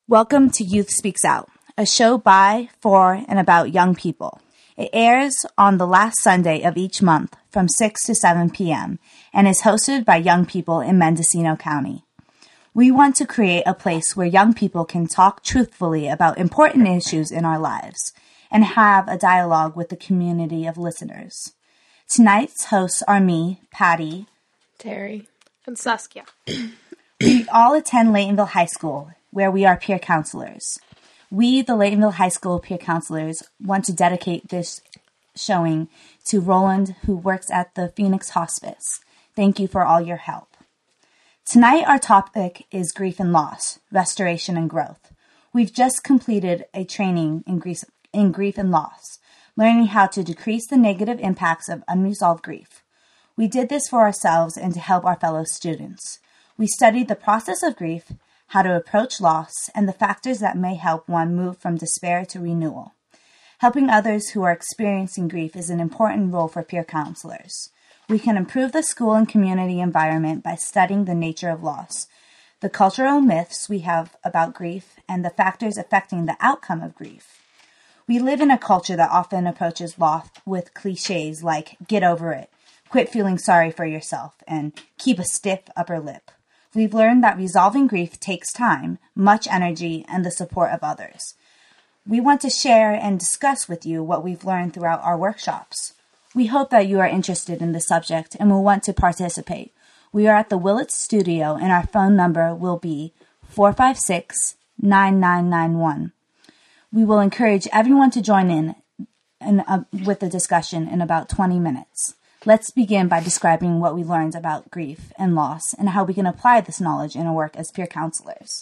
Welcome to Youth Speaks Out, a show by, for, and about young people. It airs on the last Sunday of each month from 6 to 7 p.m. and is hosted by young people in Mendocino County. We want to create a place where young people can talk truthfully about important issues in our lives and have a dialogue with the community of listeners. Tonight's hosts are me, Patty, Terry, and Saskia. We all attend Laytonville High School, where we are peer counselors. We, the Laytonville High School peer counselors, want to dedicate this showing to Roland, who works at the Phoenix Hospice. Thank you for all your help. Tonight, our topic is grief and loss, restoration and growth. We've just completed a training in grief and loss, learning how to decrease the negative impacts of unresolved grief. We did this for ourselves and to help our fellow students. We studied the process of grief, how to approach loss, and the factors that may help one move from despair to renewal. Helping others who are experiencing grief is an important role for peer counselors. We can improve the school and community environment by studying the nature of loss, the cultural myths we have about grief, and the factors affecting the outcome of grief. We live in a culture that often approaches loss with cliches like get over it, quit feeling sorry for yourself, and keep a stiff upper lip. We've learned that resolving grief takes time, much energy, and the support of others. We want to share and discuss with you what we've learned throughout our workshops. We hope that you are interested in the subject and will want to participate. We are at the Willits Studio, and our phone number will be 456-9991. We will encourage everyone to join in with the discussion in about 20 minutes. Let's begin by describing what we learned about grief and loss and how we can apply this knowledge in our work as peer counselors.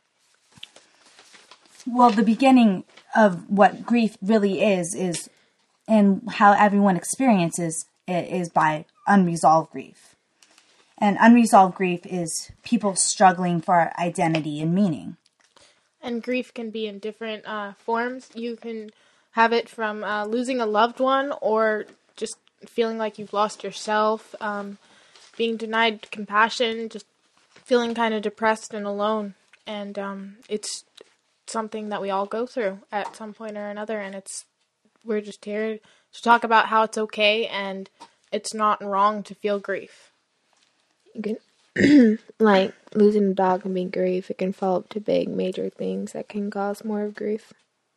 Well, the beginning of what grief really is and how everyone experiences it is by unresolved grief. And unresolved grief is people struggling for identity and meaning. And grief can be in different forms. You can have it from losing a loved one or just feeling like you've lost yourself, being denied compassion, just feeling kind of depressed and alone. And it's something that we all go through at some point or another. And we're just here to talk about how it's okay and it's not wrong to feel grief. You can, like losing a dog can be grief. It can follow up to big, major things that can cause more of grief.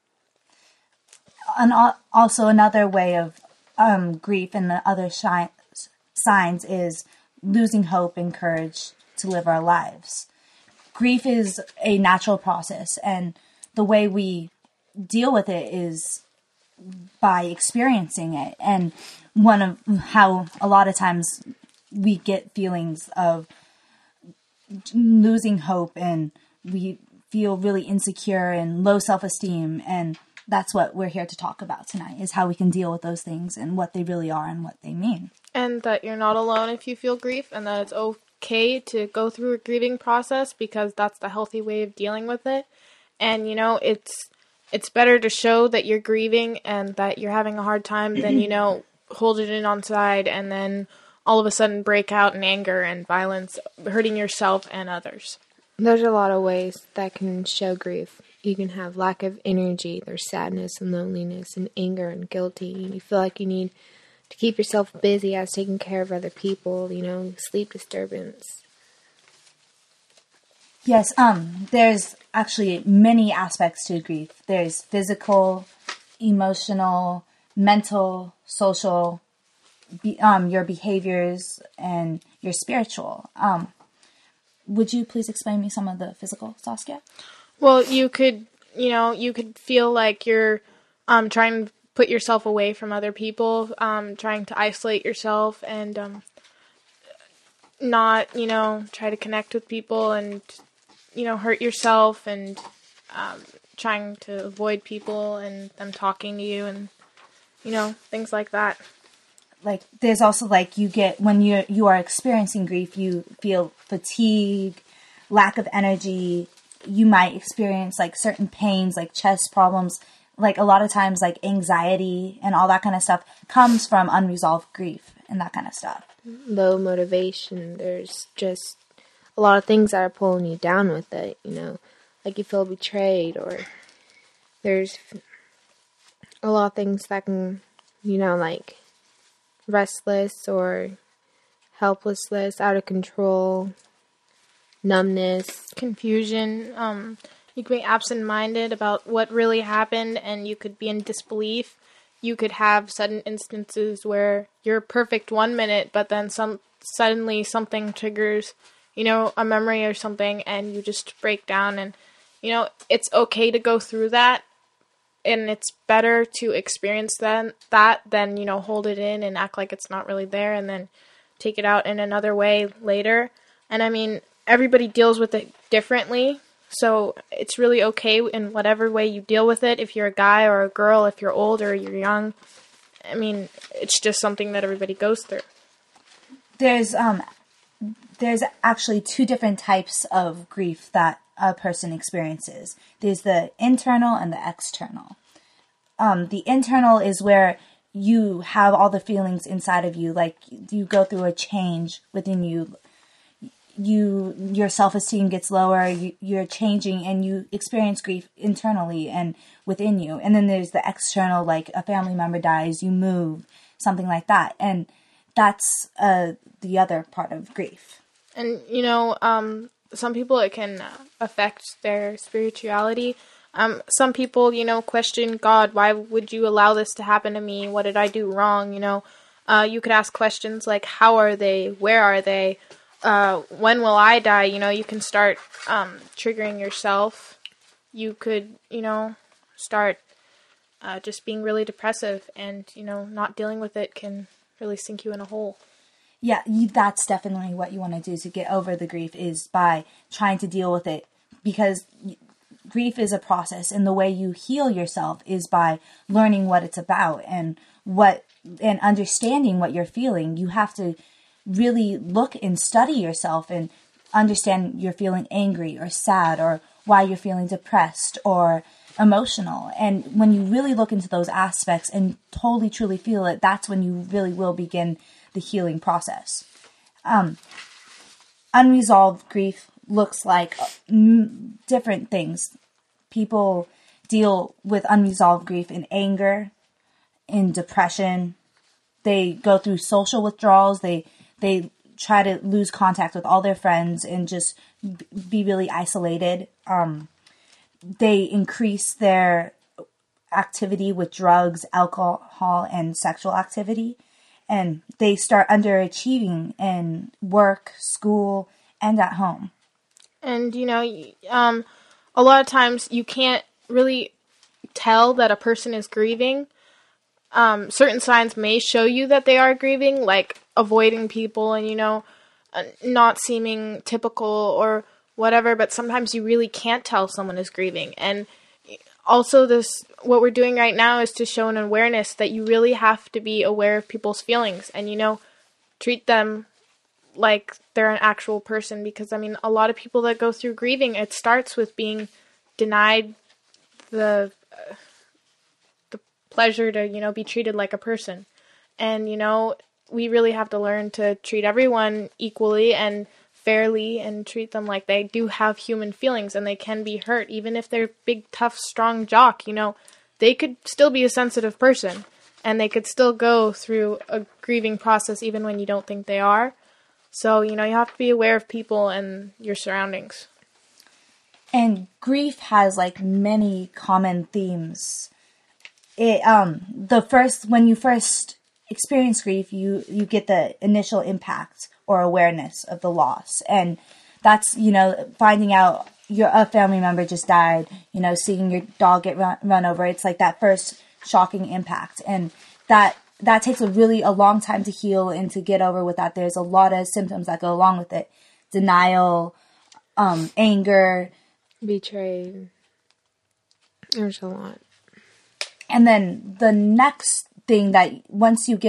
And also another way of grief and the other signs is losing hope and courage to live our lives. Grief is a natural process, and the way we deal with it is by experiencing it. And one of how a lot of times we get feelings of losing hope and we feel really insecure and low self-esteem, and that's what we're here to talk about tonight, is how we can deal with those things and what they really are and what they mean. And that you're not alone if you feel grief, and that it's okay to go through a grieving process because that's the healthy way of dealing with it. And, it's better to show that you're grieving and that you're having a hard time than, hold it in on side and then all of a sudden break out in anger and violence, hurting yourself and others. There's a lot of ways that can show grief. You can have lack of energy, there's sadness and loneliness and anger and guilty. And you feel like you need to keep yourself busy as taking care of other people, sleep disturbance. Yes, there's actually many aspects to grief. There's physical, emotional, mental, social, your behaviors, and your spiritual. Would you please explain me some of the physical, Saskia? Well, you could feel like you're trying to put yourself away from other people, trying to isolate yourself and not, try to connect with people and, hurt yourself and trying to avoid people and them talking to you and, things like that. Like, there's also, you get, when you are experiencing grief, you feel fatigue, lack of energy. You might experience certain pains, like chest problems, a lot of times anxiety and all that kind of stuff comes from unresolved grief and that kind of stuff. Low motivation. There's just a lot of things that are pulling you down with it, like you feel betrayed, or there's a lot of things that can, like restless or helplessness, out of control, numbness, Confusion. You could be absent-minded about what really happened, and you could be in disbelief. You could have sudden instances where you're perfect 1 minute, but then suddenly something triggers, a memory or something, and you just break down. And it's okay to go through that, and it's better to experience that than hold it in and act like it's not really there, and then take it out in another way later. And I mean, everybody deals with it differently. So it's really okay in whatever way you deal with it, if you're a guy or a girl, if you're old or you're young. I mean, it's just something that everybody goes through. There's actually two different types of grief that a person experiences. There's the internal and the external. The internal is where you have all the feelings inside of you, like you go through a change within you. Your self-esteem gets lower, you're changing, and you experience grief internally and within you. And then there's the external, like a family member dies, you move, something like that. And that's the other part of grief. And, some people, it can affect their spirituality. Some people, question God, why would you allow this to happen to me? What did I do wrong? You could ask questions like, how are they? Where are they? When will I die? You can start triggering yourself. You could, start just being really depressive, and, not dealing with it can really sink you in a hole. Yeah, that's definitely what you want to do to get over the grief, is by trying to deal with it, because grief is a process, and the way you heal yourself is by learning what it's about and understanding what you're feeling. You have to really look and study yourself and understand you're feeling angry or sad, or why you're feeling depressed or emotional. And when you really look into those aspects and totally truly feel it, that's when you really will begin the healing process. Unresolved grief looks like different things. People deal with unresolved grief in anger, in depression. They go through social withdrawals. They try to lose contact with all their friends and just be really isolated. They increase their activity with drugs, alcohol, and sexual activity. And they start underachieving in work, school, and at home. And, a lot of times you can't really tell that a person is grieving. Certain signs may show you that they are grieving, like avoiding people and, not seeming typical or whatever, but sometimes you really can't tell someone is grieving. And also what we're doing right now is to show an awareness that you really have to be aware of people's feelings and, treat them like they're an actual person. Because, a lot of people that go through grieving, it starts with being denied the pleasure to, be treated like a person. And, we really have to learn to treat everyone equally and fairly, and treat them like they do have human feelings, and they can be hurt. Even if they're big, tough, strong jock, they could still be a sensitive person, and they could still go through a grieving process even when you don't think they are. So, you have to be aware of people and your surroundings. And grief has many common themes. When you first experience grief, you get the initial impact or awareness of the loss. And that's, finding out a family member just died, seeing your dog get run over. It's like that first shocking impact. And that takes a long time to heal and to get over with that. There's a lot of symptoms that go along with it. Denial, anger. Betrayed. There's a lot. And then the next thing that once you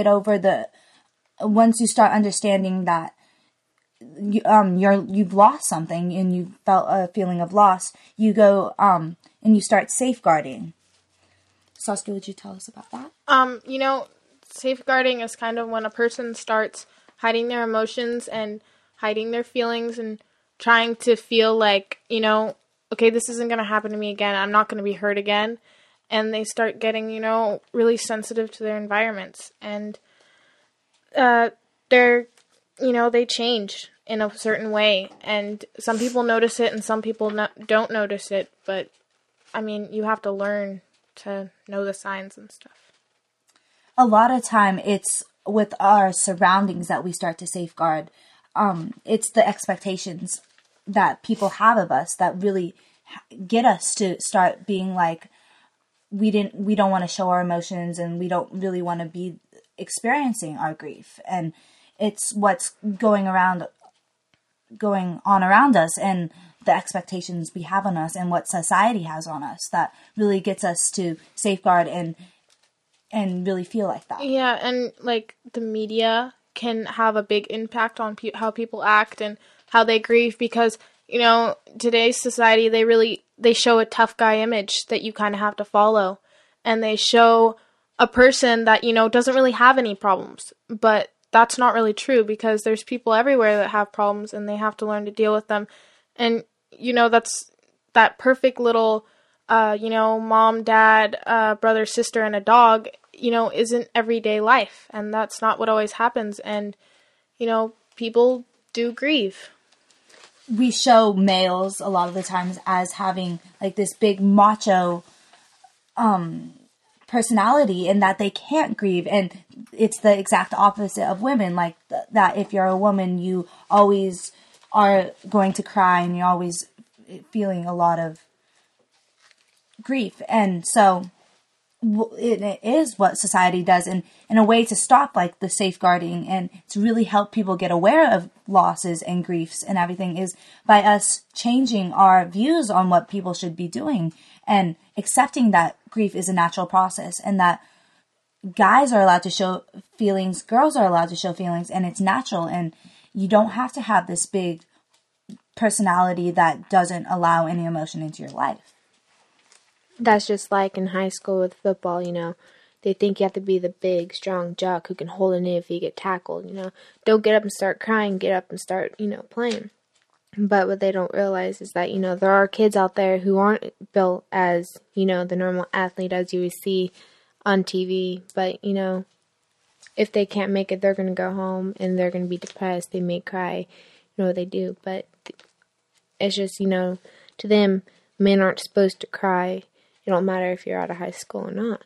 start understanding that you've lost something and you felt a feeling of loss, you go and you start safeguarding. Saskia, would you tell us about that? Safeguarding is kind of when a person starts hiding their emotions and hiding their feelings and trying to feel like, okay, this isn't going to happen to me again. I'm not going to be hurt again. And they start getting, really sensitive to their environments. And they change in a certain way. And some people notice it and some people don't notice it. But, you have to learn to know the signs and stuff. A lot of time it's with our surroundings that we start to safeguard. It's the expectations that people have of us that really get us to start being like, we don't want to show our emotions and we don't really want to be experiencing our grief. And it's what's going on around us and the expectations we have on us and what society has on us that really gets us to safeguard and really feel like that. Yeah, and like the media can have a big impact on how people act and how they grieve because, today's society, they show a tough guy image that you kind of have to follow. And they show a person that, doesn't really have any problems. But that's not really true because there's people everywhere that have problems and they have to learn to deal with them. And, that's that perfect little, mom, dad, brother, sister, and a dog, isn't everyday life. And that's not what always happens. And, people do grieve. We show males a lot of the times as having like this big macho personality and that they can't grieve. And it's the exact opposite of women. Like that if you're a woman, you always are going to cry and you're always feeling a lot of grief. And so it is what society does in a way to stop like the safeguarding and to really help people get aware of losses and griefs and everything is by us changing our views on what people should be doing and accepting that grief is a natural process and that guys are allowed to show feelings, girls are allowed to show feelings, and it's natural and you don't have to have this big personality that doesn't allow any emotion into your life. That's just like in high school with football, They think you have to be the big, strong jock who can hold it in if you get tackled, Don't get up and start crying, get up and start, playing. But what they don't realize is that, there are kids out there who aren't built as, the normal athlete as you would see on TV. But, if they can't make it, they're going to go home and they're going to be depressed. They may cry, what they do. But it's just, to them, men aren't supposed to cry. It don't matter if you're out of high school or not.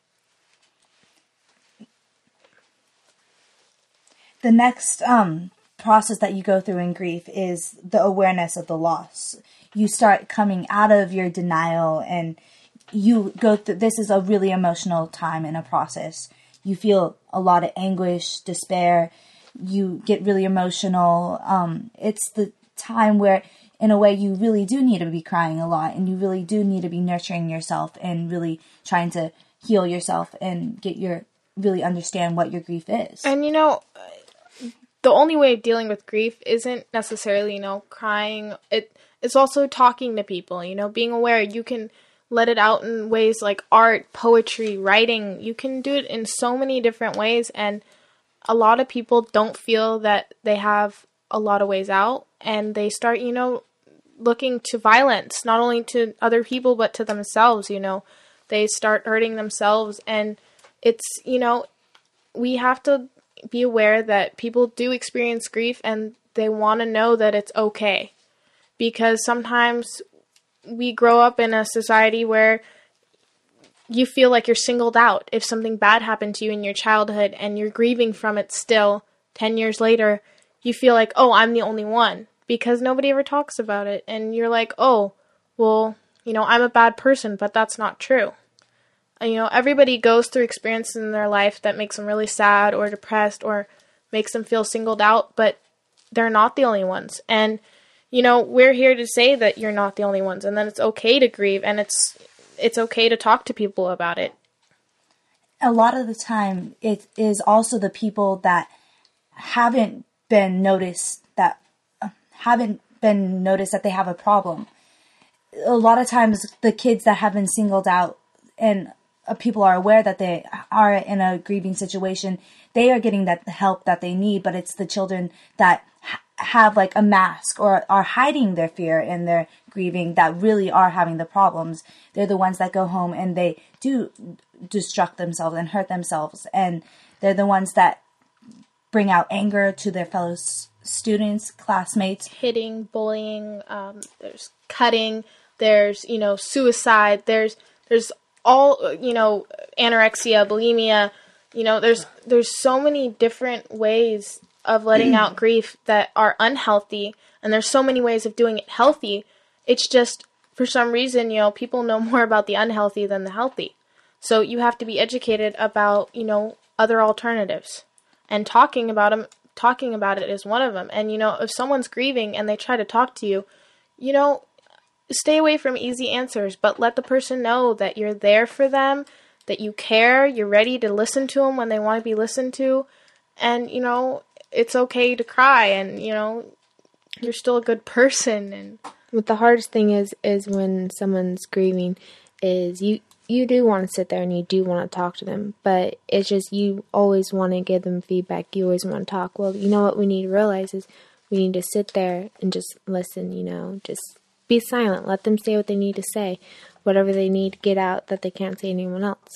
The next process that you go through in grief is the awareness of the loss. You start coming out of your denial and you go through, this is a really emotional time in a process. You feel a lot of anguish, despair. You get really emotional. It's the time where in a way you really do need to be crying a lot and you really do need to be nurturing yourself and really trying to heal yourself and really understand what your grief is. And the only way of dealing with grief isn't necessarily, crying. It's also talking to people, being aware. You can let it out in ways like art, poetry, writing. You can do it in so many different ways. And a lot of people don't feel that they have a lot of ways out. And they start, looking to violence, not only to other people, but to themselves, They start hurting themselves. And it's, we have to be aware that people do experience grief and they want to know that it's okay. Because sometimes we grow up in a society where you feel like you're singled out. If something bad happened to you in your childhood and you're grieving from it still 10 years later, you feel like, oh, I'm the only one. Because nobody ever talks about it. And you're like, oh, well, I'm a bad person, but that's not true. Everybody goes through experiences in their life that makes them really sad or depressed or makes them feel singled out, but they're not the only ones. And, we're here to say that you're not the only ones and that it's okay to grieve and it's okay to talk to people about it. A lot of the time, it is also the people that haven't been noticed that they have a problem. A lot of times, the kids that have been singled out and people are aware that they are in a grieving situation, they are getting the help that they need, but it's the children that have like a mask or are hiding their fear and they're grieving that really are having the problems. They're the ones that go home and they do destruct themselves and hurt themselves. And they're the ones that bring out anger to their fellow students, classmates. Hitting, bullying, there's cutting, there's, suicide, there's all, anorexia, bulimia, there's so many different ways of letting out grief that are unhealthy, and there's so many ways of doing it healthy. It's just, for some reason, people know more about the unhealthy than the healthy. So you have to be educated about, other alternatives, and talking about it is one of them. And, if someone's grieving and they try to talk to you, stay away from easy answers, but let the person know that you're there for them, that you care, you're ready to listen to them when they want to be listened to, and, it's okay to cry, and, you're still a good person. And what the hardest thing is when someone's grieving is you do want to sit there and you do want to talk to them, but it's just you always want to give them feedback. You always want to talk. Well, what we need to realize is we need to sit there and just listen, just be silent. Let them say what they need to say, whatever they need to get out that they can't say to anyone else.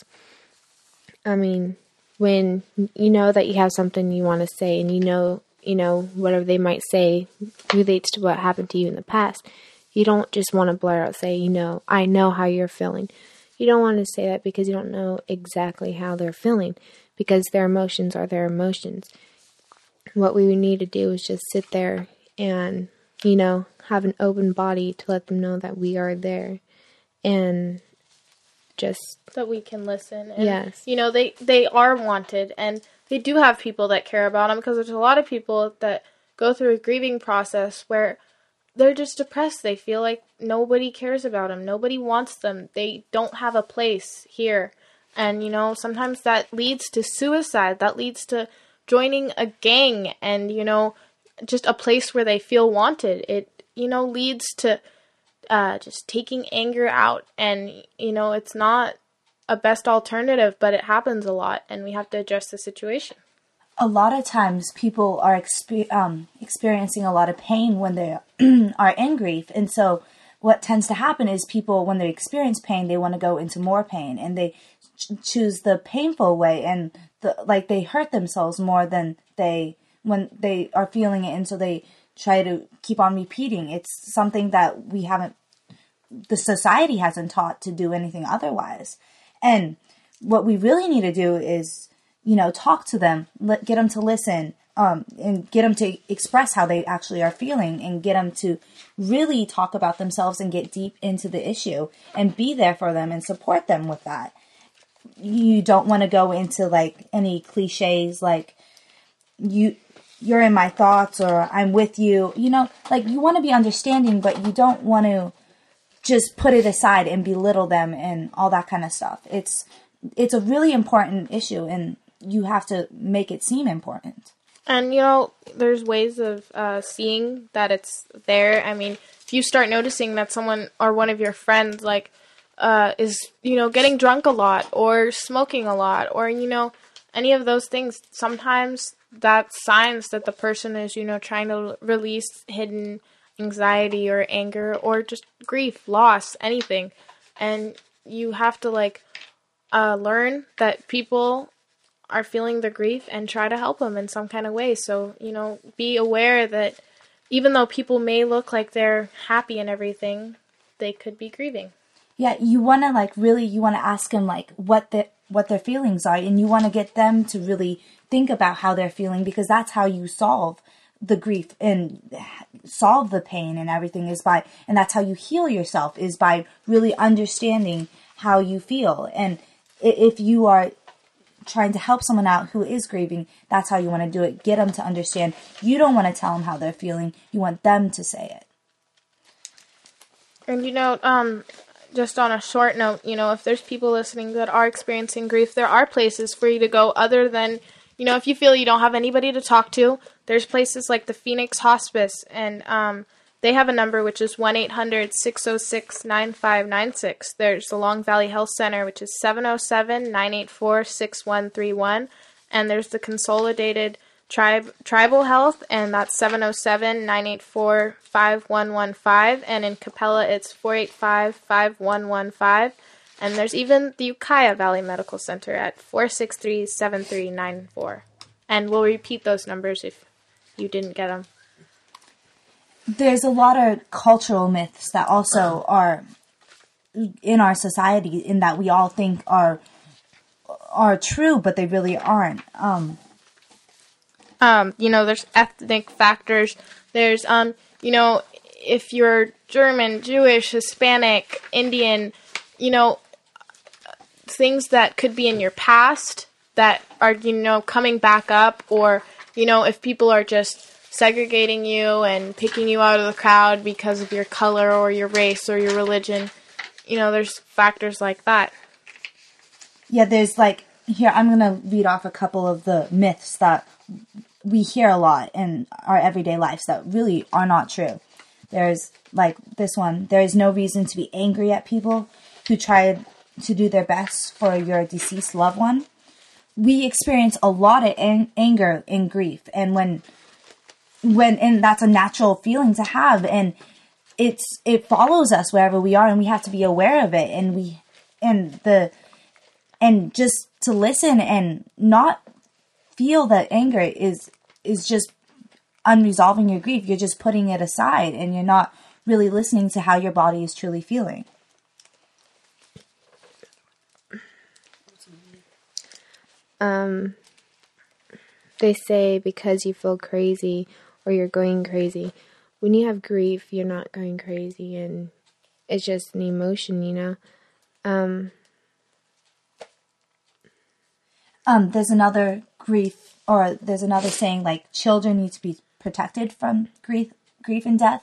I mean, when you know that you have something you want to say and whatever they might say relates to what happened to you in the past, you don't just want to blurt out, say, I know how you're feeling. You don't want to say that because you don't know exactly how they're feeling, because their emotions are their emotions. What we need to do is just sit there and, have an open body to let them know that we are there, and just that we can listen. And, yes. They are wanted, and they do have people that care about them, because there's a lot of people that go through a grieving process where they're just depressed. They feel like nobody cares about them. Nobody wants them. They don't have a place here. And, sometimes that leads to suicide. That leads to joining a gang and, just a place where they feel wanted. It, leads to just taking anger out. And, it's not a best alternative, but it happens a lot, and we have to address the situation. A lot of times people are experiencing a lot of pain when they are in grief. And so what tends to happen is people, when they experience pain, they want to go into more pain, and they choose the painful way, and they hurt themselves more than when they are feeling it. And so they try to keep on repeating. It's something that the society hasn't taught to do anything otherwise. And what we really need to do is, talk to them, get them to listen, and get them to express how they actually are feeling, and get them to really talk about themselves and get deep into the issue and be there for them and support them with that. You don't want to go into any cliches like you're in my thoughts, or I'm with you. You want to be understanding, but you don't want to just put it aside and belittle them and all that kind of stuff. It's a really important issue, and you have to make it seem important. And, there's ways of seeing that it's there. I mean, if you start noticing that someone or one of your friends, is, getting drunk a lot or smoking a lot or, any of those things, sometimes that's signs that the person is, trying to release hidden anxiety or anger or just grief, loss, anything. And you have to, learn that people are feeling the grief and try to help them in some kind of way. So, be aware that even though people may look like they're happy and everything, they could be grieving. Yeah, you want to you want to ask them what their feelings are, and you want to get them to really think about how they're feeling, because that's how you solve the grief and solve the pain and everything and that's how you heal yourself, is by really understanding how you feel. And if you are trying to help someone out who is grieving, that's how you want to do it. Get them to understand. You don't want to tell them how they're feeling. You want them to say it. And, just on a short note, if there's people listening that are experiencing grief, there are places for you to go other than, if you feel you don't have anybody to talk to. There's places like the Phoenix Hospice, and they have a number which is 1-800-606-9596. There's the Long Valley Health Center, which is 707-984-6131. And there's the Consolidated Tribal Health, and that's 707-984-5115, and in Capella it's 485-5115, and there's even the Ukiah Valley Medical Center at 463-7394, and we'll repeat those numbers if you didn't get them. There's a lot of cultural myths that also are in our society, in that we all think are true, but they really aren't. There's ethnic factors. There's, if you're German, Jewish, Hispanic, Indian, things that could be in your past that are, coming back up, or, if people are just segregating you and picking you out of the crowd because of your color or your race or your religion. There's factors like that. Yeah, there's here, I'm going to read off a couple of the myths that we hear a lot in our everyday lives that really are not true. There's this one: there is no reason to be angry at people who try to do their best for your deceased loved one. We experience a lot of anger and grief, and and that's a natural feeling to have, and it follows us wherever we are, and we have to be aware of it, and just to listen and not feel that anger is just unresolving your grief. You're just putting it aside, and you're not really listening to how your body is truly feeling. They say because you feel crazy or you're going crazy. When you have grief, you're not going crazy, and it's just an emotion, There's another saying, children need to be protected from grief and death.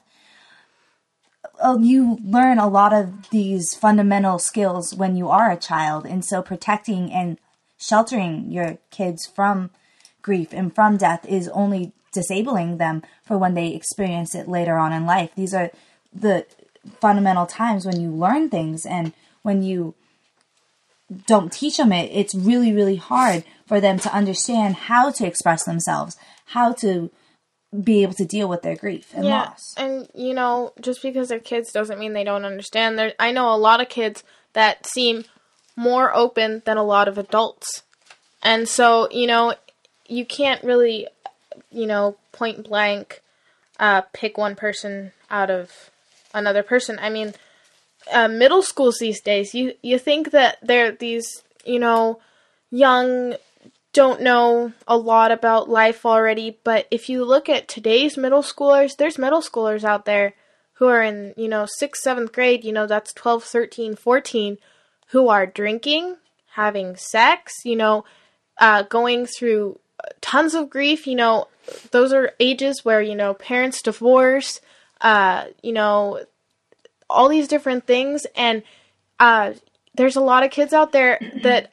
You learn a lot of these fundamental skills when you are a child, and so protecting and sheltering your kids from grief and from death is only disabling them for when they experience it later on in life. These are the fundamental times when you learn things, and when you don't teach them it's really, really hard for them to understand how to express themselves, how to be able to deal with their grief and loss. And, just because they're kids doesn't mean they don't understand. I know a lot of kids that seem more open than a lot of adults. And so, you can't really, point blank pick one person out of another person. I mean, middle schools these days, you think that they're these, young, don't know a lot about life already, but if you look at today's middle schoolers, there's middle schoolers out there who are in, 6th, 7th grade, you that's 12, 13, 14, who are drinking, having sex, going through tons of grief. Those are ages where, parents divorce, all these different things. And there's a lot of kids out there that,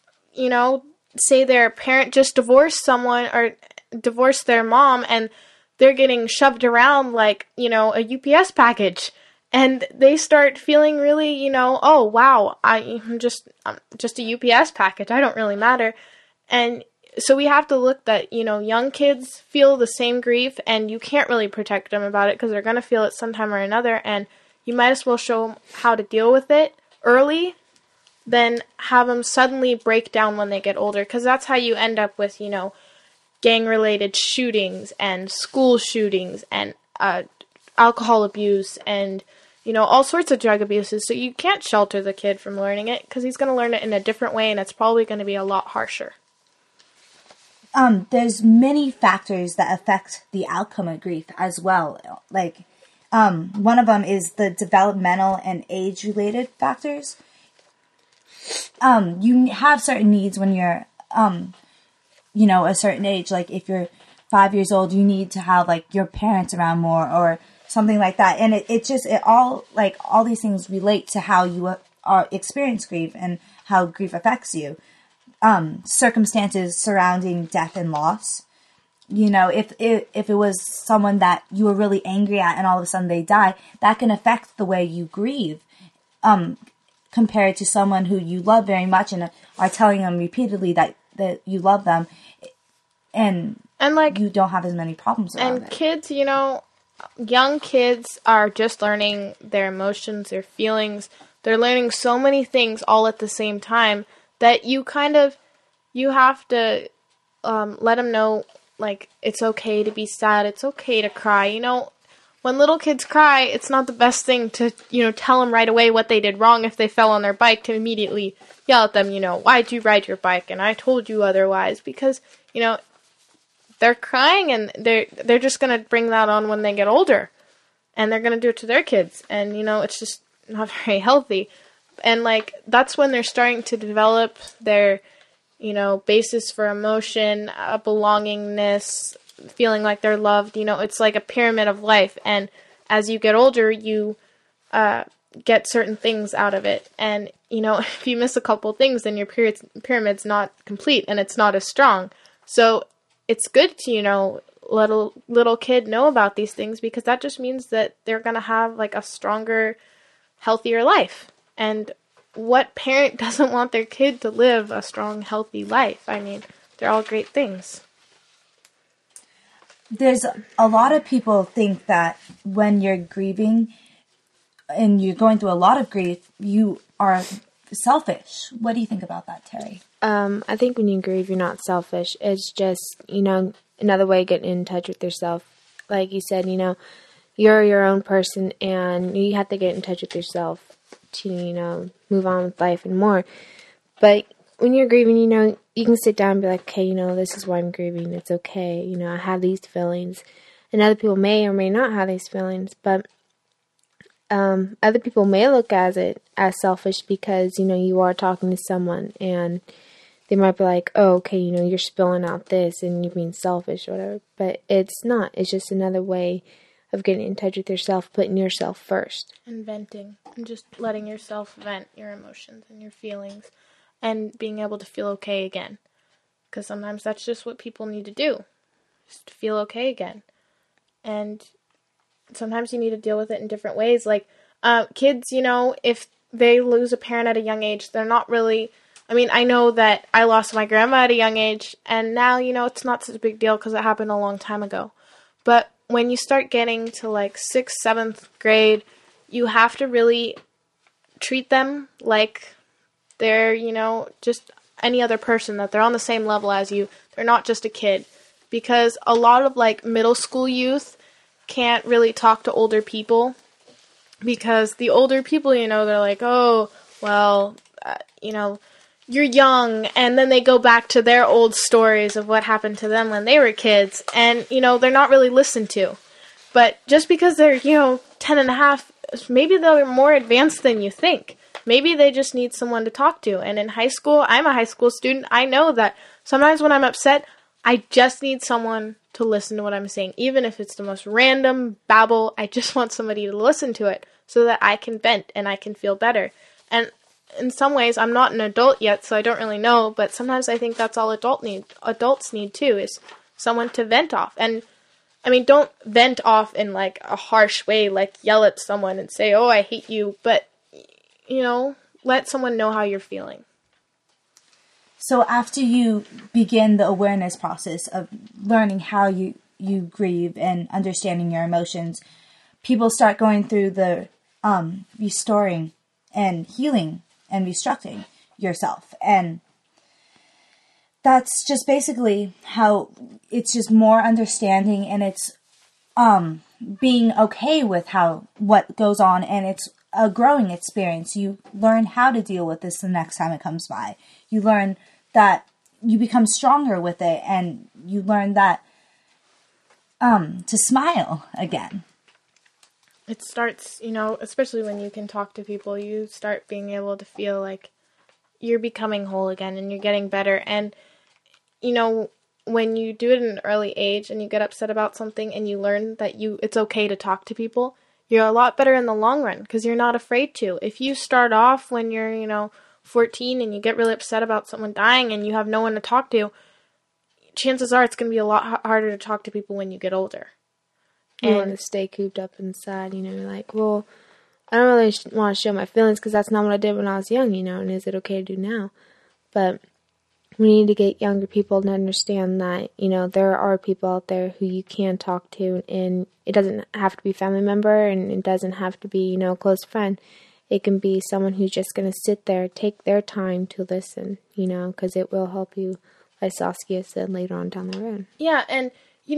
say their parent just divorced someone or divorced their mom, and they're getting shoved around like, a UPS package. And they start feeling really, oh, wow, I'm just a UPS package. I don't really matter. And so we have to look that, young kids feel the same grief, and you can't really protect them about it because they're going to feel it sometime or another. And you might as well show them how to deal with it early than have them suddenly break down when they get older. Because that's how you end up with, gang-related shootings and school shootings and alcohol abuse and, all sorts of drug abuses. So you can't shelter the kid from learning it because he's going to learn it in a different way, and it's probably going to be a lot harsher. There's many factors that affect the outcome of grief as well. One of them is the developmental and age-related factors. You have certain needs when you're, a certain age. Like if you're 5 years old, you need to have your parents around more or something like that. And all these things relate to how you experience grief and how grief affects you. Circumstances surrounding death and loss. If it was someone that you were really angry at and all of a sudden they die, that can affect the way you grieve. Compared to someone who you love very much and are telling them repeatedly that you love them. And And like, you don't have as many problems around it. Kids, young kids are just learning their emotions, their feelings. They're learning so many things all at the same time that you have to let them know, like, it's okay to be sad, it's okay to cry. When little kids cry, it's not the best thing to, tell them right away what they did wrong if they fell on their bike, to immediately yell at them, why'd you ride your bike, and I told you otherwise, because, they're crying, and they're just going to bring that on when they get older, and they're going to do it to their kids, and, it's just not very healthy. And, like, that's when they're starting to develop their, basis for emotion, belongingness, feeling like they're loved. It's like a pyramid of life, and as you get older, you get certain things out of it, and, if you miss a couple things, then your pyramid's not complete, and it's not as strong. So it's good to, let a little kid know about these things, because that just means that they're going to have, like, a stronger, healthier life. And what parent doesn't want their kid to live a strong, healthy life? I mean, they're all great things. There's a lot of people think that when you're grieving and you're going through a lot of grief, you are selfish. What do you think about that, Terry? I think when you grieve, you're not selfish. It's just, another way of getting in touch with yourself. Like you said, you're your own person, and you have to get in touch with yourself to, move on with life and more. But when you're grieving, you can sit down and be like, okay, this is why I'm grieving. It's okay. I have these feelings. And other people may or may not have these feelings, but other people may look at it as selfish because, you are talking to someone, and they might be like, oh, okay, you're spilling out this and you're being selfish or whatever. But it's not. It's just another way of getting in touch with yourself, putting yourself first. And venting. And just letting yourself vent your emotions and your feelings. And being able to feel okay again. Because sometimes that's just what people need to do. Just to feel okay again. And sometimes you need to deal with it in different ways. Like, kids, if they lose a parent at a young age, they're not really... I mean, I know that I lost my grandma at a young age, and now, it's not such a big deal because it happened a long time ago. But when you start getting to, like, 6th, 7th grade, you have to really treat them like they're, just any other person, that they're on the same level as you. They're not just a kid. Because a lot of, like, middle school youth can't really talk to older people. Because the older people, they're like, oh, well, you're young, and then they go back to their old stories of what happened to them when they were kids, and, they're not really listened to. But just because they're, 10 and a half, maybe they're more advanced than you think. Maybe they just need someone to talk to. And in high school, I'm a high school student, I know that sometimes when I'm upset, I just need someone to listen to what I'm saying. Even if it's the most random babble, I just want somebody to listen to it so that I can vent and I can feel better. And in some ways, I'm not an adult yet, so I don't really know, but sometimes I think that's all adults need too, is someone to vent off. And, I mean, don't vent off in, like, a harsh way, like yell at someone and say, oh, I hate you, but, let someone know how you're feeling. So after you begin the awareness process of learning how you grieve and understanding your emotions, people start going through the restoring and healing and restructuring yourself. And that's just basically how it's just more understanding, and it's being okay with what goes on, and it's a growing experience. You learn how to deal with this the next time it comes by. You learn that you become stronger with it, and you learn that to smile again. It starts, especially when you can talk to people, you start being able to feel like you're becoming whole again and you're getting better. And, when you do it at an early age and you get upset about something and you learn that it's okay to talk to people, you're a lot better in the long run because you're not afraid to. If you start off when you're, 14 and you get really upset about someone dying and you have no one to talk to, chances are it's going to be a lot harder to talk to people when you get older. You want to stay cooped up inside, like, well, I don't really want to show my feelings because that's not what I did when I was young, and is it okay to do now? But We need to get younger people to understand that, there are people out there who you can talk to, and it doesn't have to be a family member, and it doesn't have to be, a close friend. It can be someone who's just going to sit there, take their time to listen, because it will help you, like Saskia said, later on down the road. Yeah, and,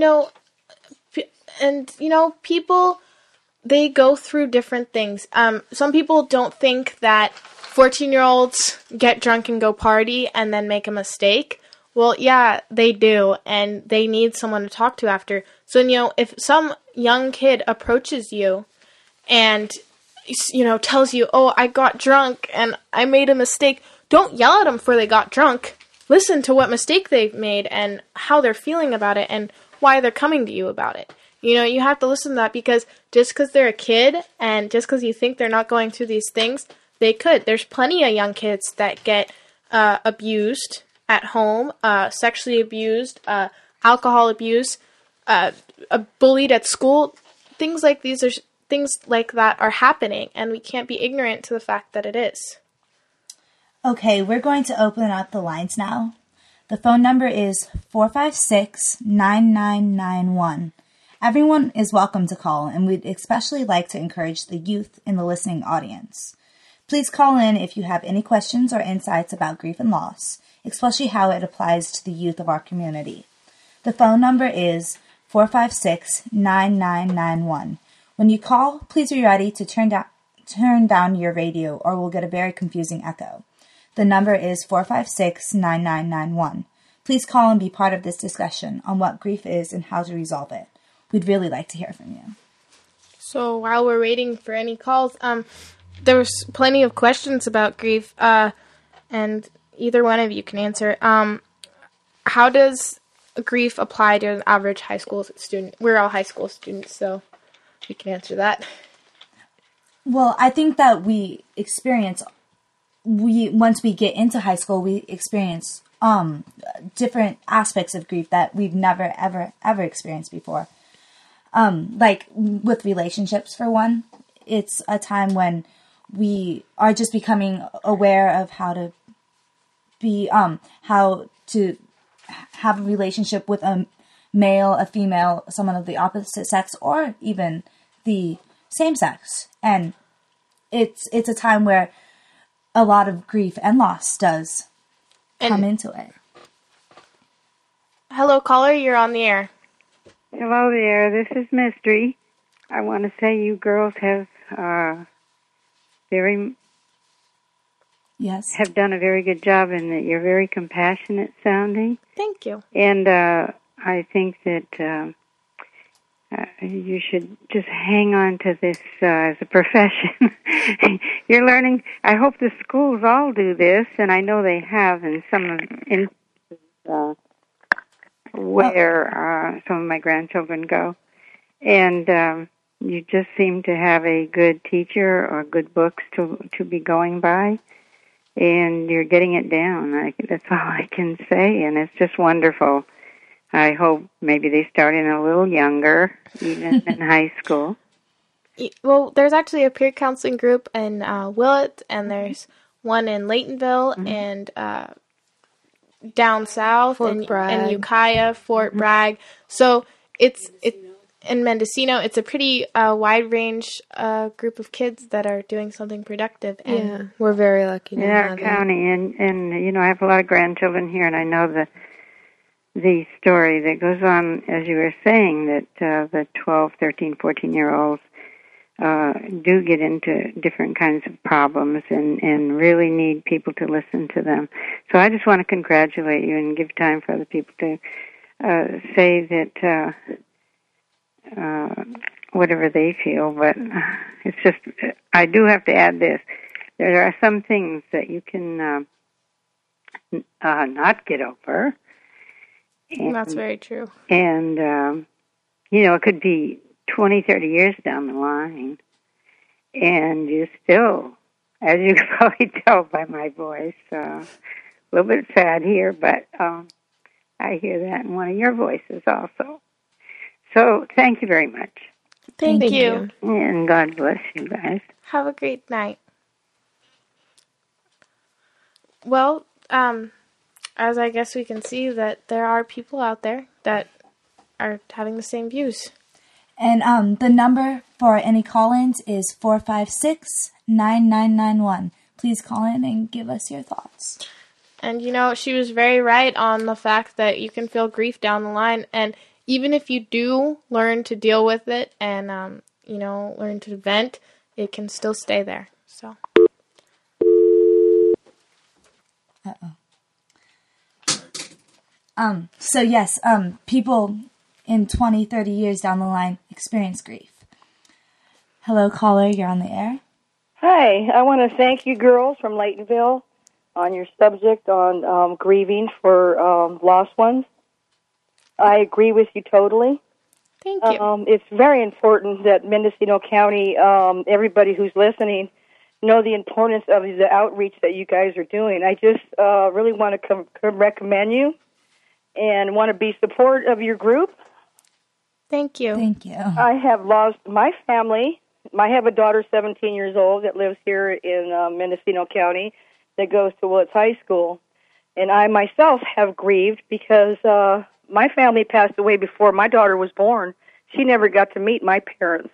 people, they go through different things. Some people don't think that 14-year-olds get drunk and go party and then make a mistake. Well, yeah, they do, and they need someone to talk to after. So, if some young kid approaches you and, tells you, oh, I got drunk and I made a mistake, don't yell at them before they got drunk. Listen to what mistake they've made and how they're feeling about it and why they're coming to you about it. You have to listen to that, because just because they're a kid and just because you think they're not going through these things, they could. There's plenty of young kids that get abused at home, sexually abused, alcohol abuse, bullied at school. Things like that are happening, and we can't be ignorant to the fact that it is. Okay, we're going to open up the lines now. The phone number is 456-9991. Everyone is welcome to call, and we'd especially like to encourage the youth in the listening audience. Please call in if you have any questions or insights about grief and loss, especially how it applies to the youth of our community. The phone number is 456-9991. When you call, please be ready to turn down your radio, or we'll get a very confusing echo. The number is 456-9991. Please call and be part of this discussion on what grief is and how to resolve it. We'd really like to hear from you. So while we're waiting for any calls, there was plenty of questions about grief, and either one of you can answer. How does grief apply to an average high school student? We're all high school students, so we can answer that. Well, I think that once we get into high school, we experience different aspects of grief that we've never, ever experienced before. Like with relationships, for one, it's a time when we are just becoming aware of how to have a relationship with a male, a female, someone of the opposite sex, or even the same sex. And it's a time where a lot of grief and loss does come into it. Hello, caller, you're on the air. Hello there, this is Mystery. I want to say you girls have have done a very good job, in that you're very compassionate sounding. Thank you. And I think that you should just hang on to this as a profession. You're learning. I hope the schools all do this, and I know they have in some instances where some of my grandchildren go. And you just seem to have a good teacher or good books to be going by, and you're getting it down. That's all I can say, and it's just wonderful. I hope maybe they start in a little younger, even in high school. Well, there's actually a peer counseling group in Willett, and there's one in Laytonville, and down south, and Ukiah, Fort Bragg. So it's in Mendocino. It's a pretty wide range group of kids that are doing something productive. And we're very lucky to have our county, and I have a lot of grandchildren here, and I know the story that goes on, as you were saying, that the 12, 13, 14-year-olds do get into different kinds of problems and really need people to listen to them. So I just want to congratulate you and give time for other people to say that whatever they feel. But it's just, I do have to add this. There are some things that you can not get over. And that's very true. And, it could be 20, 30 years down the line, and you still, as you can probably tell by my voice, a little bit sad here, but I hear that in one of your voices also. So thank you very much. Thank you. And God bless you guys. Have a great night. Well, as I guess we can see, that there are people out there that are having the same views. And the number for any call-ins is 456-9991. Please call in and give us your thoughts. And, she was very right on the fact that you can feel grief down the line. And even if you do learn to deal with it and, learn to vent, it can still stay there. So. So yes, people in 20, 30 years down the line experience grief. Hello, caller, you're on the air. Hi, I want to thank you girls from Laytonville on your subject on grieving for lost ones. I agree with you totally. Thank you. It's very important that Mendocino County, everybody who's listening, know the importance of the outreach that you guys are doing. I just really want to recommend you and want to be support of your group. Thank you. Thank you. I have lost my family. I have a daughter, 17 years old, that lives here in Mendocino County that goes to Willits High School. And I myself have grieved because my family passed away before my daughter was born. She never got to meet my parents.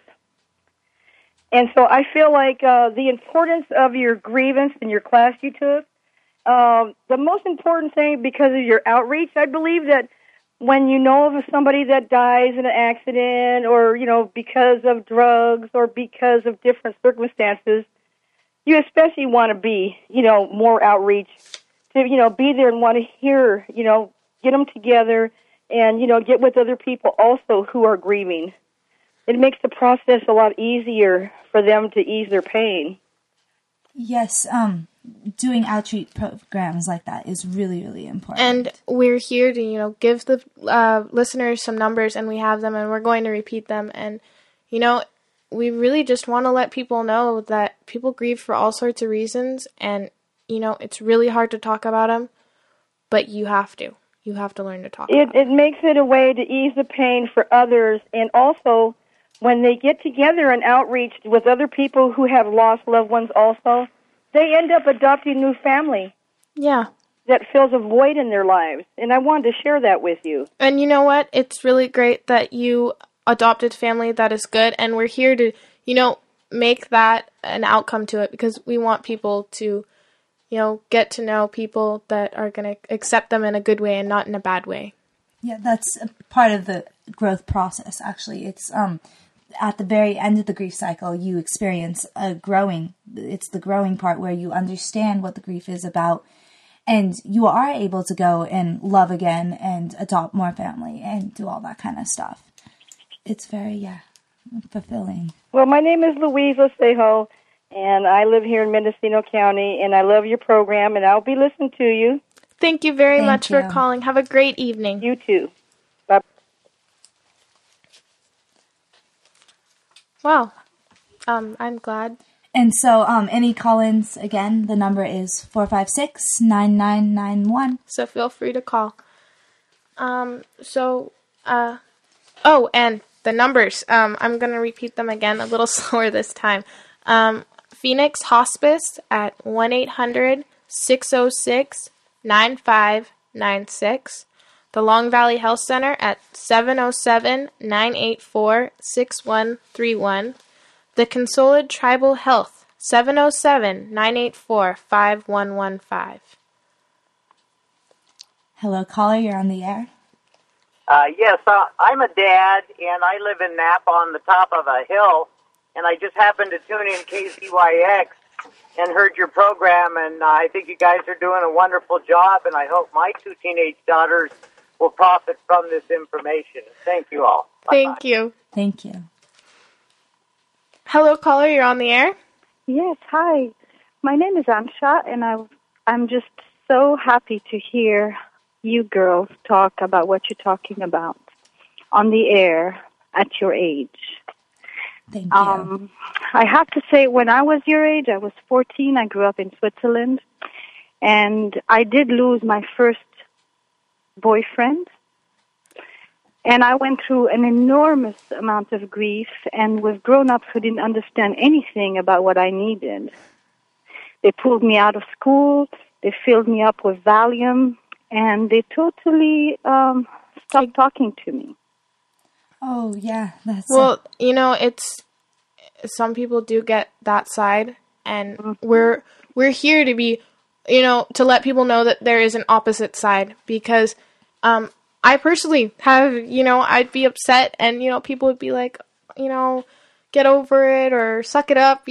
And so I feel like the importance of your grievance in your class you took, the most important thing because of your outreach, I believe that when you know of somebody that dies in an accident or, because of drugs or because of different circumstances, you especially want to be, more outreach to, be there and want to hear, get them together and, get with other people also who are grieving. It makes the process a lot easier for them to ease their pain. Yes, doing outreach programs like that is really, really important. And we're here to, give the listeners some numbers, and we have them, and we're going to repeat them. And, we really just want to let people know that people grieve for all sorts of reasons, and, it's really hard to talk about them, but you have to. You have to learn to talk about them. It makes it a way to ease the pain for others, and also when they get together and outreach with other people who have lost loved ones also, they end up adopting new family. Yeah. That fills a void in their lives. And I wanted to share that with you. And you know what? It's really great that you adopted family that is good. And we're here to, make that an outcome to it because we want people to, get to know people that are going to accept them in a good way and not in a bad way. Yeah, that's a part of the growth process, actually. It's at the very end of the grief cycle, you experience it's the growing part where you understand what the grief is about, and you are able to go and love again and adopt more family and do all that kind of stuff. It's very, fulfilling. Well, my name is Louise Osejo, and I live here in Mendocino County, and I love your program, and I'll be listening to you. Thank you very much for calling. Have a great evening. You too. Bye. Wow. I'm glad. And so any call-ins, again, the number is 456-9991. So feel free to call. And the numbers. I'm going to repeat them again a little slower this time. Phoenix Hospice at 1-800-606-9596. The Long Valley Health Center at 707-984-6131. The Consolid Tribal Health, 707-984-5115. Hello, caller, you're on the air. Yes, I'm a dad, and I live in Napa on the top of a hill, and I just happened to tune in KCYX and heard your program, and I think you guys are doing a wonderful job, and I hope my 2 teenage daughters will profit from this information. Thank you all. Bye-bye. Thank you. Thank you. Hello, caller. You're on the air. Yes, hi. My name is Ansha, and I'm just so happy to hear you girls talk about what you're talking about on the air at your age. Thank you. I have to say, when I was your age, I was 14. I grew up in Switzerland, and I did lose my first boyfriend. And I went through an enormous amount of grief, and with grown-ups who didn't understand anything about what I needed. They pulled me out of school. They filled me up with Valium, and they totally stopped talking to me. Oh, yeah. Well, it's some people do get that side, and we're here to be, to let people know that there is an opposite side, because I personally have, I'd be upset, and, people would be like, get over it or suck it up,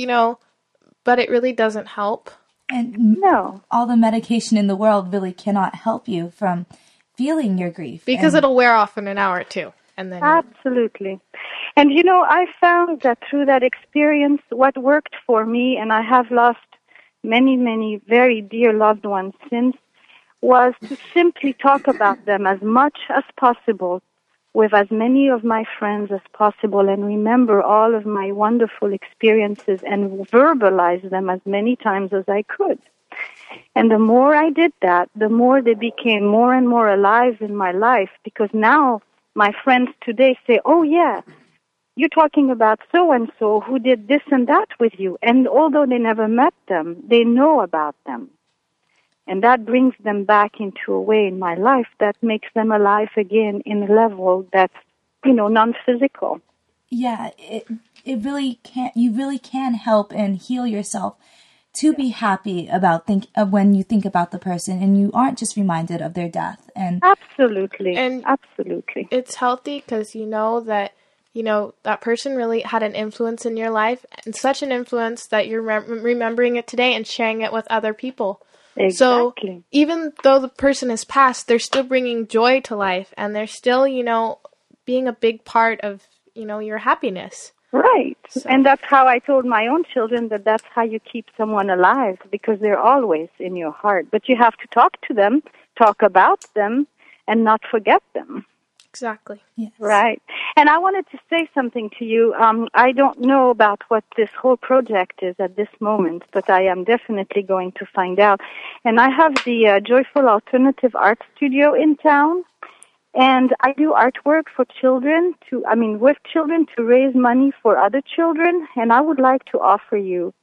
but it really doesn't help. And No. all the medication in the world really cannot help you from feeling your grief. Because it'll wear off in an hour or two. And then Absolutely. And, I found that through that experience, what worked for me, and I have lost many, many very dear loved ones since, was to simply talk about them as much as possible with as many of my friends as possible, and remember all of my wonderful experiences and verbalize them as many times as I could. And the more I did that, the more they became more and more alive in my life, because now my friends today say, oh yeah, you're talking about so-and-so who did this and that with you. And although they never met them, they know about them. And that brings them back into a way in my life that makes them alive again in a level that's, non-physical. Yeah, it really can. You really can help and heal yourself to be happy about when you think about the person, and you aren't just reminded of their death. And absolutely, it's healthy because you know that that person really had an influence in your life, and such an influence that you're remembering it today and sharing it with other people. Exactly. So even though the person is passed, they're still bringing joy to life, and they're still, being a big part of, your happiness. Right. So. And that's how I told my own children that's how you keep someone alive, because they're always in your heart. But you have to talk to them, talk about them, and not forget them. Exactly. Yes. Right. And I wanted to say something to you. I don't know about what this whole project is at this moment, but I am definitely going to find out. And I have the Joyful Alternative Art Studio in town, and I do artwork for children with children to raise money for other children. And I would like to offer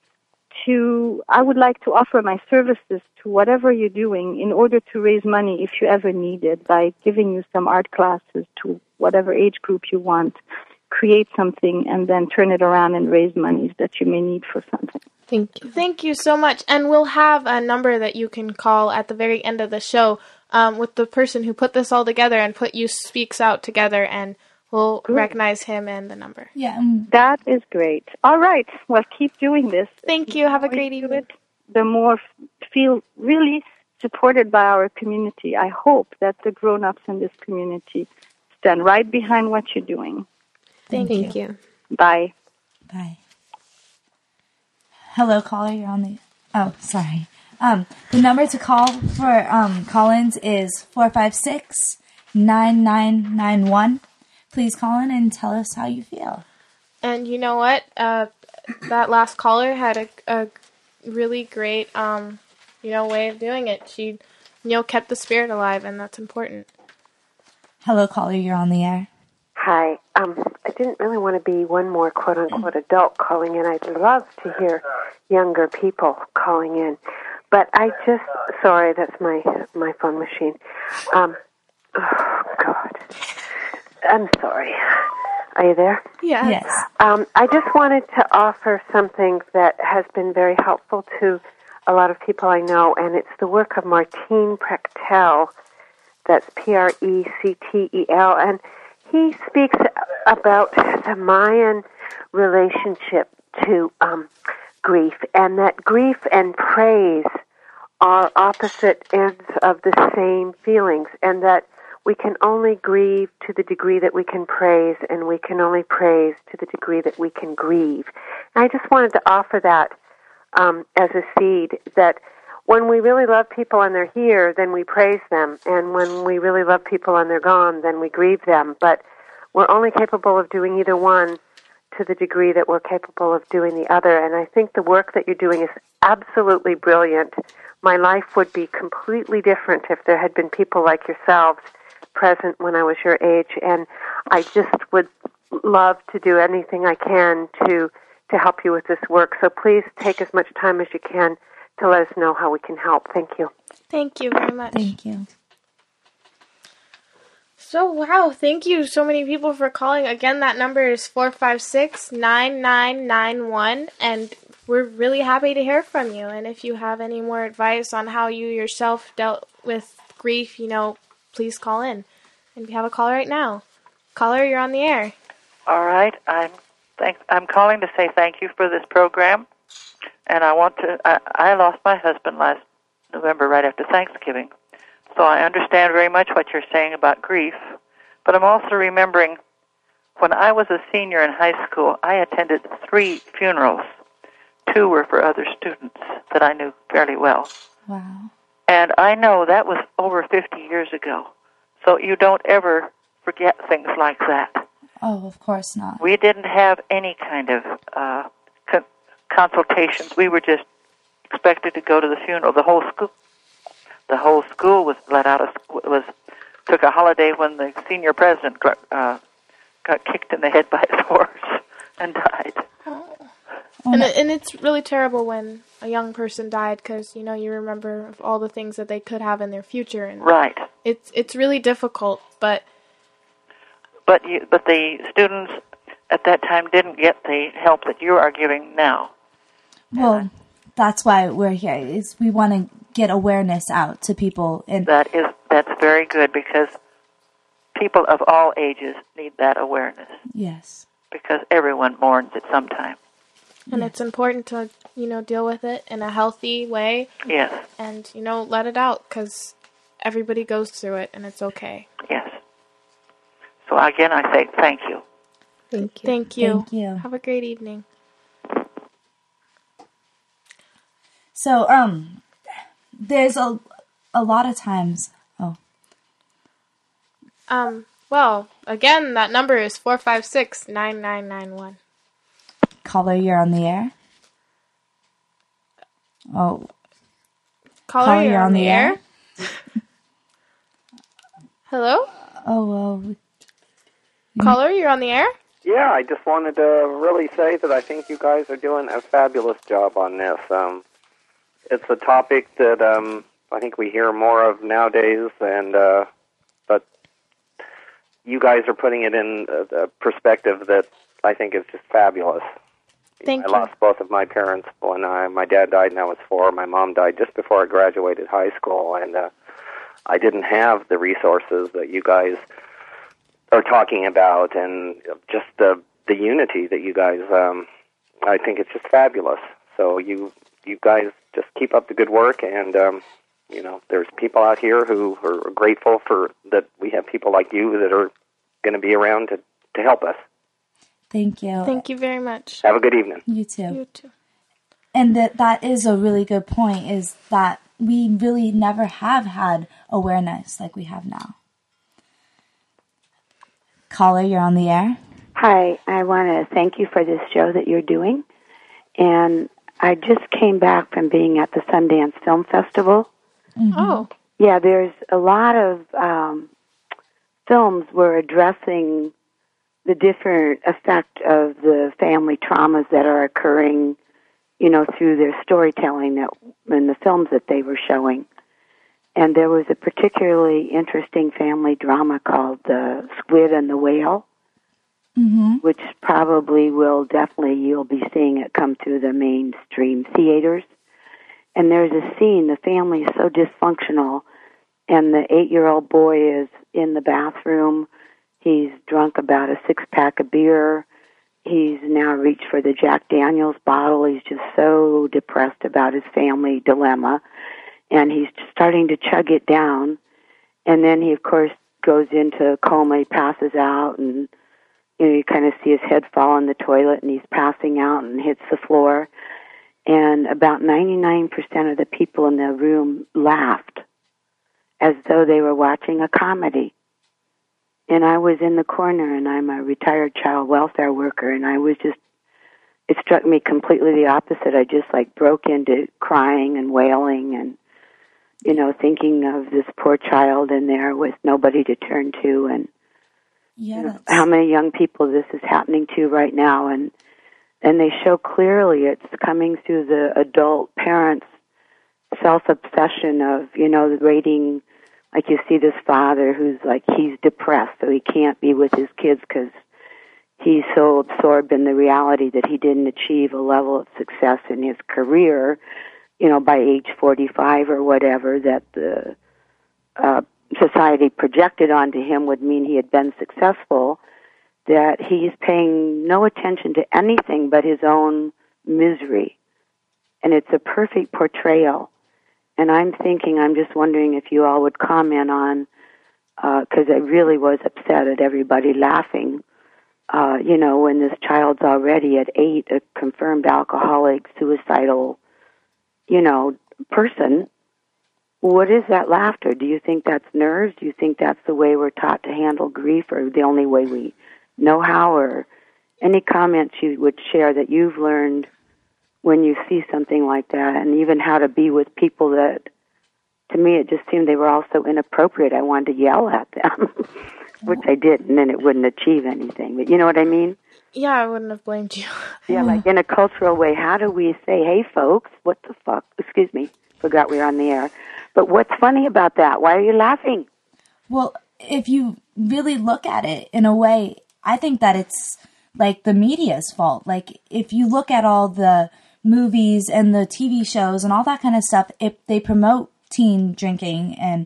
my services to whatever you're doing in order to raise money if you ever need it, by giving you some art classes to whatever age group you want, create something, and then turn it around and raise monies that you may need for something. Thank you. Thank you so much. And we'll have a number that you can call at the very end of the show with the person who put this all together and put You Speaks Out together, and we'll recognize him and the number. Yeah. That is great. All right. Well, keep doing this. Thank you. Have a great evening. The more feel really supported by our community. I hope that the grown-ups in this community stand right behind what you're doing. Thank you. Bye. Bye. Hello, caller. You're on the... Oh, sorry. The number to call for call-ins is 456-9991. Please call in and tell us how you feel. And you know what? That last caller had a really great, way of doing it. She, kept the spirit alive, and that's important. Hello, caller. You're on the air. Hi. I didn't really want to be one more quote-unquote adult calling in. I'd love to hear younger people calling in. But sorry, that's my phone machine. Oh, God. I'm sorry. Are you there? Yeah. Yes. I just wanted to offer something that has been very helpful to a lot of people I know, and it's the work of Martin Prechtel. That's Prectel, and he speaks about the Mayan relationship to grief, and that grief and praise are opposite ends of the same feelings, and that we can only grieve to the degree that we can praise, and we can only praise to the degree that we can grieve. And I just wanted to offer that as a seed, that when we really love people and they're here, then we praise them, and when we really love people and they're gone, then we grieve them. But we're only capable of doing either one to the degree that we're capable of doing the other. And I think the work that you're doing is absolutely brilliant. My life would be completely different if there had been people like yourselves present when I was your age, and I just would love to do anything I can to help you with this work. So please take as much time as you can to let us know how we can help. Thank you. Thank you very much. Thank you. So, wow, thank you so many people for calling. Again, that number is 456-9991, and we're really happy to hear from you. And if you have any more advice on how you yourself dealt with grief, please call in. And we have a call right now. Caller, you're on the air. All right. I'm calling to say thank you for this program. And I lost my husband last November right after Thanksgiving. So I understand very much what you're saying about grief. But I'm also remembering when I was a senior in high school, I attended 3 funerals. 2 were for other students that I knew fairly well. Wow. And I know that was over 50 years ago. So you don't ever forget things like that. Oh, of course not. We didn't have any kind of consultations. We were just expected to go to the funeral. The whole school was let out of took a holiday when the senior president got kicked in the head by his horse and died. Oh. And it's really terrible when a young person died because you remember all the things that they could have in their future, and right. It's really difficult, but the students at that time didn't get the help that you are giving now. Well, that's why we're here. Is we want to get awareness out to people, and that's very good because people of all ages need that awareness. Yes, because everyone mourns at some time, and it's important to deal with it in a healthy way. Yes, and let it out because everybody goes through it, and it's okay. Yes. So again, I say thank you. Thank you. Thank you. Thank you. Have a great evening. So, there's a lot of times. Oh. Well, again, that number is 456-9991. Caller, you're on the air. Oh. Caller, you're on the air. Hello? Oh, well. Caller, you're on the air? Yeah, I just wanted to really say that I think you guys are doing a fabulous job on this. It's a topic that I think we hear more of nowadays, and but you guys are putting it in a perspective that I think is just fabulous. Thank you. I lost both of my parents when my dad died and I was 4. My mom died just before I graduated high school, and I didn't have the resources that you guys are talking about, and just the unity that you guys, I think it's just fabulous. So you guys just keep up the good work, and there's people out here who are grateful for that we have people like you that are going to be around to help us. Thank you. Thank you very much. Have a good evening. You too. You too. And that is a really good point, is that we really never have had awareness like we have now. Caller, you're on the air. Hi, I want to thank you for this show that you're doing. And I just came back from being at the Sundance Film Festival. Mm-hmm. Oh. Yeah, there's a lot of films were addressing the different effect of the family traumas that are occurring, through their storytelling in the films that they were showing. And there was a particularly interesting family drama called The Squid and the Whale, which probably you'll be seeing it come through the mainstream theaters. And there's a scene, the family is so dysfunctional, and the 8-year-old boy is in the bathroom. He's drunk about a 6-pack of beer. He's now reached for the Jack Daniels bottle. He's just so depressed about his family dilemma. And he's starting to chug it down. And then he, of course, goes into a coma. He passes out, and you kind of see his head fall in the toilet, and he's passing out and hits the floor. And about 99% of the people in the room laughed as though they were watching a comedy. And I was in the corner, and I'm a retired child welfare worker, and it struck me completely the opposite. I just broke into crying and wailing and, thinking of this poor child in there with nobody to turn to, and how many young people this is happening to right now. And they show clearly it's coming through the adult parents' self-obsession of, rating like you see this father who's like, he's depressed, so he can't be with his kids because he's so absorbed in the reality that he didn't achieve a level of success in his career, by age 45 or whatever, that the society projected onto him would mean he had been successful, that he's paying no attention to anything but his own misery. And it's a perfect portrayal. And I'm just wondering if you all would comment on, because I really was upset at everybody laughing, when this child's already at 8, a confirmed alcoholic, suicidal, person. What is that laughter? Do you think that's nerves? Do you think that's the way we're taught to handle grief, or the only way we know how? Or any comments you would share that you've learned when you see something like that, and even how to be with people that, to me, it just seemed they were all so inappropriate. I wanted to yell at them, which I didn't, and it wouldn't achieve anything. But you know what I mean? Yeah, I wouldn't have blamed you. Yeah, like in a cultural way, how do we say, hey, folks, what the fuck? Excuse me, forgot we were on the air. But what's funny about that? Why are you laughing? Well, if you really look at it in a way, I think that it's like the media's fault. Like, if you look at all the movies and the TV shows and all that kind of stuff, if they promote teen drinking and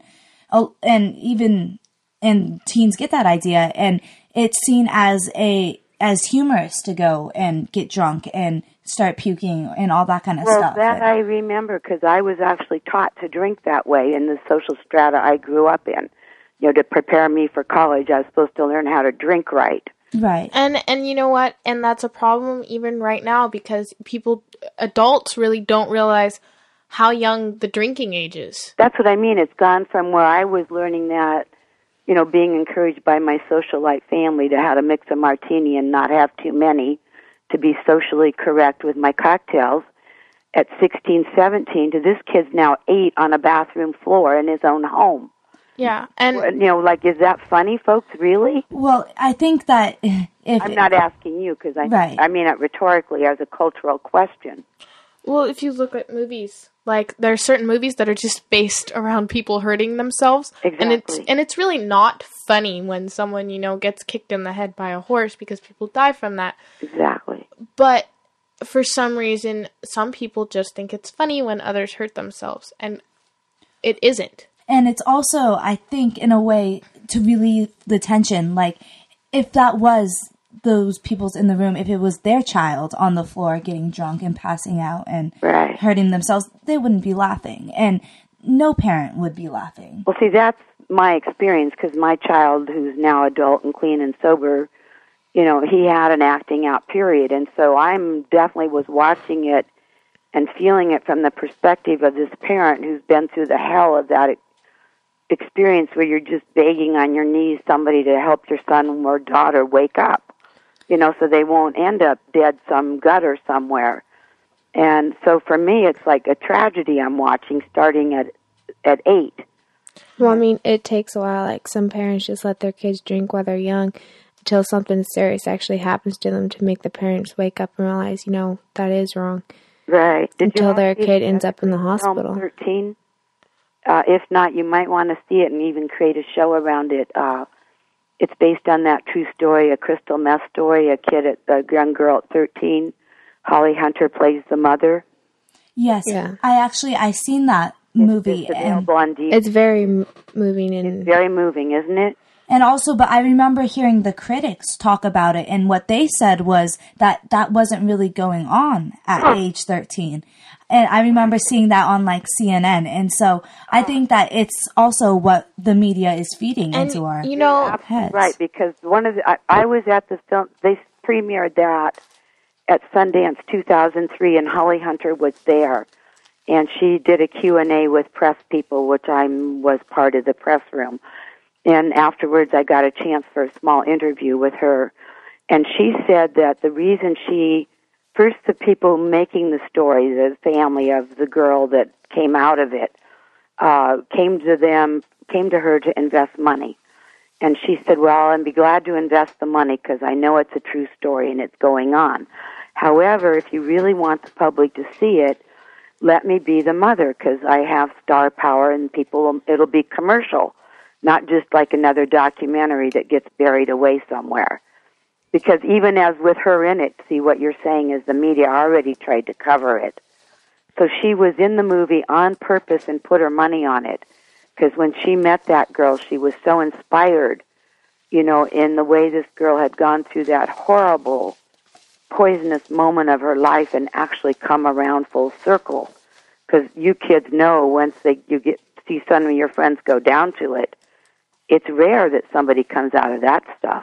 teens get that idea, and it's seen as humorous to go and get drunk and start puking and all that kind of stuff. Well, that I remember, because I was actually taught to drink that way in the social strata I grew up in. To prepare me for college, I was supposed to learn how to drink right. Right. And you know what? And that's a problem even right now, because adults really don't realize how young the drinking age is. That's what I mean. It's gone from where I was learning that, being encouraged by my socialite family to how to mix a martini and not have too many, to be socially correct with my cocktails at 16, 17, to this kid's now 8 on a bathroom floor in his own home. Yeah. And is that funny, folks? Really? Well, I think that if I'm not asking you, because I mean it rhetorically as a cultural question. Well, if you look at movies, like there are certain movies that are just based around people hurting themselves. Exactly. And it's really not funny when someone, gets kicked in the head by a horse, because people die from that. Exactly. But for some reason, some people just think it's funny when others hurt themselves, and it isn't. And it's also, I think, in a way, to relieve the tension. Like, if that was those people's in the room, if it was their child on the floor getting drunk and passing out and hurting themselves, they wouldn't be laughing. And no parent would be laughing. Well, see, that's my experience, because my child, who's now adult and clean and sober, he had an acting out period. And so I'm definitely was watching it and feeling it from the perspective of this parent who's been through the hell of that experience where you're just begging on your knees somebody to help your son or daughter wake up, so they won't end up dead some gutter somewhere. And so for me, it's like a tragedy I'm watching starting at 8. Well, I mean, it takes a while. Like, some parents just let their kids drink while they're young until something serious actually happens to them to make the parents wake up and realize, that is wrong. Right. Until their kid ends up in the hospital. 13? If not, you might want to see it and even create a show around it. It's based on that true story, a crystal meth story. A young girl at 13, Holly Hunter, plays the mother. Yes, yeah. I seen that movie. It's available on DVD. It's very moving. It's very moving, isn't it? And also, but I remember hearing the critics talk about it, and what they said was that wasn't really going on at age 13. And I remember seeing that on like CNN. And so I think that it's also what the media is feeding into our heads. Right, because I was at the film, they premiered that at Sundance 2003, and Holly Hunter was there. And she did a Q&A with press people, which I was part of the press room. And afterwards, I got a chance for a small interview with her. And she said that the reason first, the people making the story, the family of the girl that came out of it, came to her to invest money. And she said, well, I'd be glad to invest the money because I know it's a true story and it's going on. However, if you really want the public to see it, let me be the mother because I have star power and it'll be commercial, not just like another documentary that gets buried away somewhere. Because even as with her in it, see what you're saying is the media already tried to cover it. So she was in the movie on purpose and put her money on it. Because when she met that girl, she was so inspired, in the way this girl had gone through that horrible, poisonous moment of her life and actually come around full circle. Because you kids know once see some of your friends go down to it, it's rare that somebody comes out of that stuff.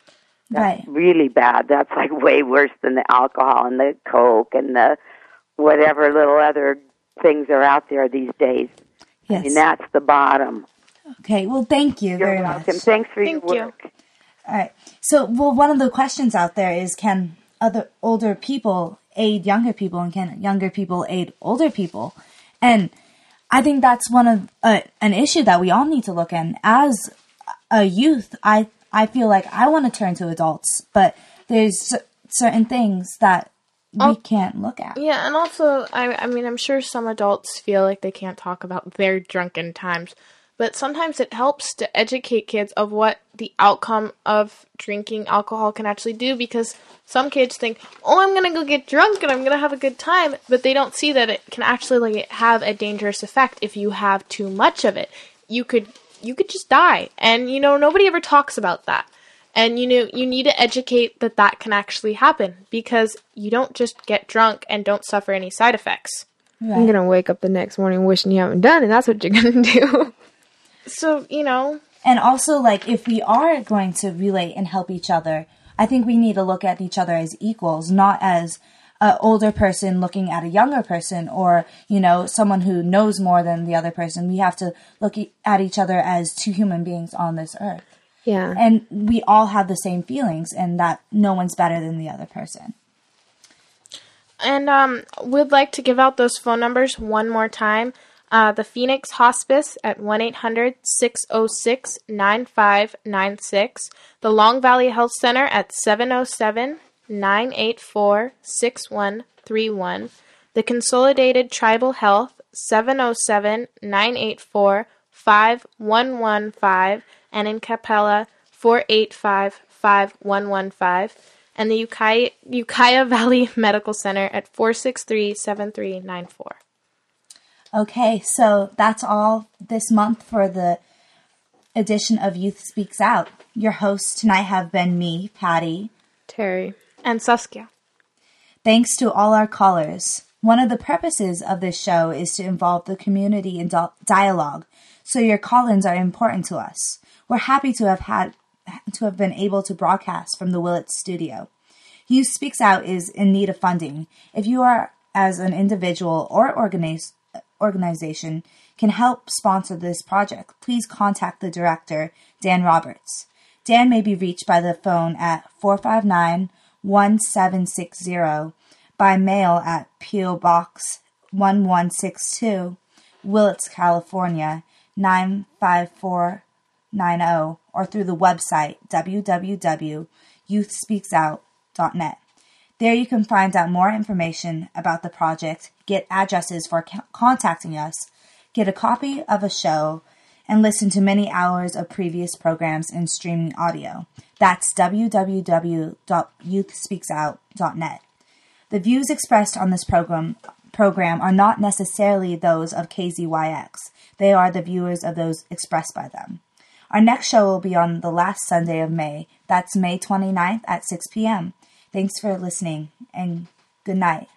That's really bad. That's like way worse than the alcohol and the coke and the whatever little other things are out there these days. Yes. And that's the bottom. Okay, well, thank you very welcome. much. Thanks for your work. All right. So, one of the questions out there is, can other older people aid younger people, and can younger people aid older people? And I think that's one of an issue that we all need to look at. As a youth, I feel like I want to turn to adults, but there's certain things that we can't look at. Yeah, and also, I mean, I'm sure some adults feel like they can't talk about their drunken times, but sometimes it helps to educate kids of what the outcome of drinking alcohol can actually do, because some kids think, I'm going to go get drunk and I'm going to have a good time, but they don't see that it can actually have a dangerous effect if you have too much of it. You could just die, and, nobody ever talks about that. And, you need to educate that can actually happen, because you don't just get drunk and don't suffer any side effects. Right. You're going to wake up the next morning wishing you haven't done it, and that's what you're going to do. So, And also, if we are going to relate and help each other, I think we need to look at each other as equals, not as an older person looking at a younger person, or, someone who knows more than the other person. We have to look at each other as two human beings on this earth. Yeah. And we all have the same feelings, and that no one's better than the other person. And we'd like to give out those phone numbers one more time. The Phoenix Hospice at 1-800-606-9596. The Long Valley Health Center at 707-984-6131. The Consolidated Tribal Health, 707-984-5115. And in Capella, 485-5115. And the Ukiah Valley Medical Center at 463-7394. Okay, so that's all this month for the edition of Youth Speaks Out. Your hosts tonight have been me, Patty, Terry, and Saskia. Thanks to all our callers. One of the purposes of this show is to involve the community in dialogue, so your call-ins are important to us. We're happy to have been able to broadcast from the Willits studio. Youth Speaks Out is in need of funding. If you are, as an individual or organization, can help sponsor this project, please contact the director, Dan Roberts. Dan may be reached by the phone at 459-1760, by mail at P.O. Box 1162, Willits, California, 95490, or through the website www.youthspeaksout.net. There you can find out more information about the project, get addresses for contacting us, get a copy of a show, and listen to many hours of previous programs and streaming audio. That's www.youthspeaksout.net. The views expressed on this program are not necessarily those of KZYX. They are the viewers of those expressed by them. Our next show will be on the last Sunday of May. That's May 29th at 6 p.m. Thanks for listening, and good night.